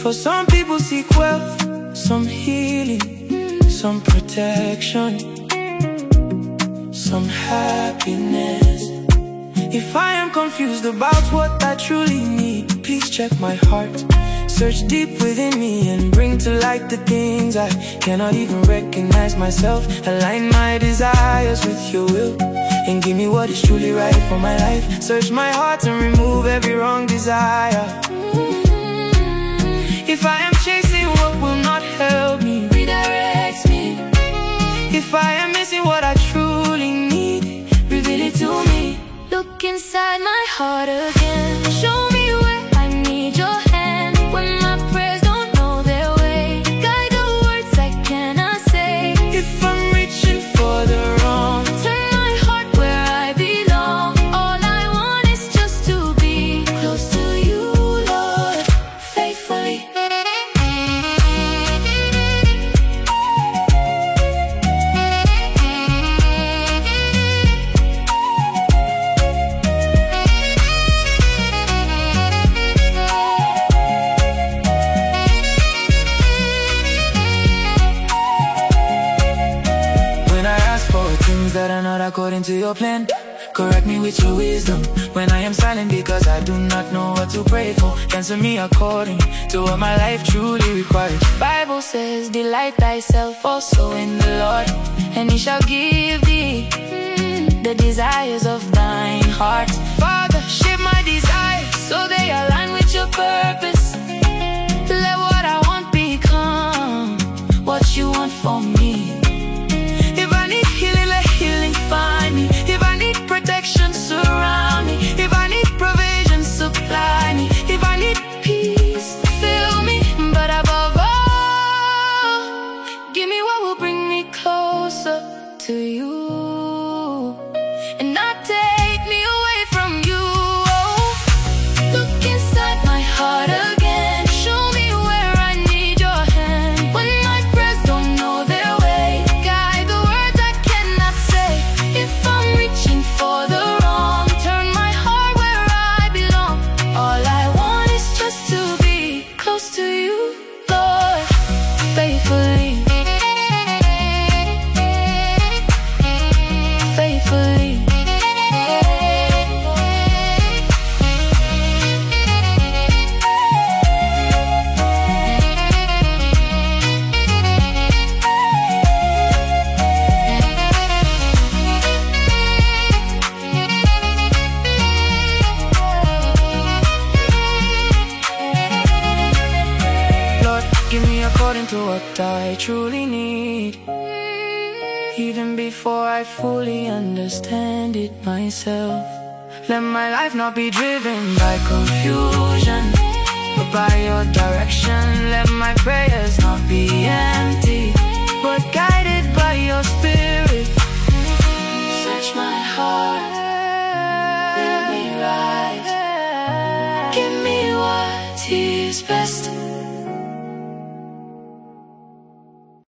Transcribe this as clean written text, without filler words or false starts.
For some people seek wealth, some healing, some protection, some happiness. If I am confused about what I truly need, please check my heart. Search deep within me and bring to light the things I cannot even recognize myself. Align my desires with your will and give me what is truly right for my life. Search my heart and remove every wrong desire. If I am chasing what will not help me, redirect me. If I am missing what I truly need, reveal it to me. Look inside my heart again. Show me where I need your hand. When my prayers don't know their way, guide the words I cannot say. If I'm reaching for the wrong, turn my heart where I belong. All I want is just to be close to you, Lord, faithfully. That are not according to your plan, correct me with your wisdom. When I am silent because I do not know what to pray for, answer me according to what my life truly requires. Bible says, delight thyself also in the Lord, and he shall give thee the desires of thine heart. Father, shape my desires so they align with your purpose. Let what I want become what you want for me. If I need healing, let healing find me. If I need protection, surround me. If I need provision, supply me. If I need peace, fill me. But above all, give me what will bring me closer to you and not take me away from you. Look inside my heart again. Show me where I need your hand. When my prayers don't know their way, guide the words I cannot say. If I'm reaching for the wrong, turn my heart where I belong. All I want is just to be close to you, Lord, faithfully. Faithfully. Lord, give me according to what I truly need, even before I fully understand it myself. Let my life not be driven by confusion, but by your direction. Let my prayers not be empty, but guided by your spirit. Search my heart, lead me right. Give me what is best.